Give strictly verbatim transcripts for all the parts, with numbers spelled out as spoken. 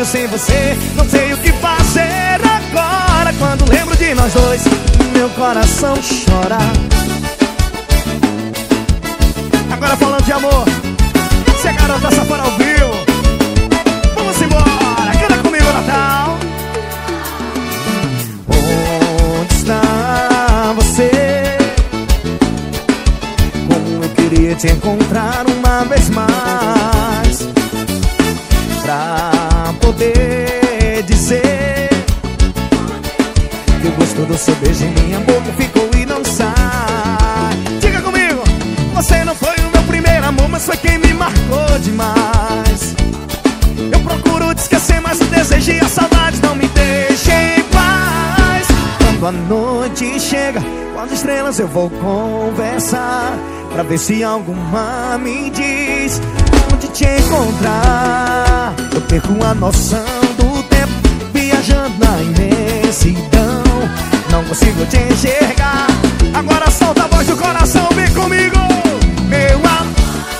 vazio sem você. Não sei o que fazer agora. Quando lembro de nós dois, meu coração chora. Agora falando de amor, se a garota safada ouviu, vamos embora, canta comigo, Natal. Onde está você? Como eu queria te encontrar uma vez mais, pra poder dizer que o gosto do seu beijo em minha boca ficou e não sai. Diga comigo, você não foi o meu primeiro amor, mas foi quem me marcou demais. Eu procuro te esquecer, mas o desejo e a saudade não me deixam em paz. Quando a noite chega, com as estrelas eu vou conversar, pra ver se alguma me diz onde te encontrar. Eu perco a noção do tempo, viajando na imensidão. Não consigo te enxergar. Agora solta a voz do coração, vem comigo. Meu amor,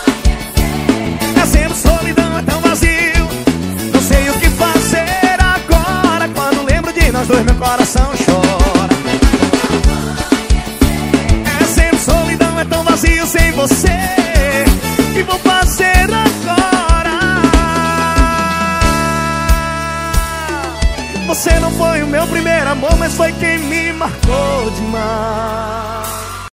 é sempre solidão, é tão vazio. Não sei o que fazer agora. Quando lembro de nós dois, meu coração chora. É sempre solidão, é tão vazio sem você. O que vou fazer agora? Você não foi o meu primeiro amor, mas foi quem me marcou demais.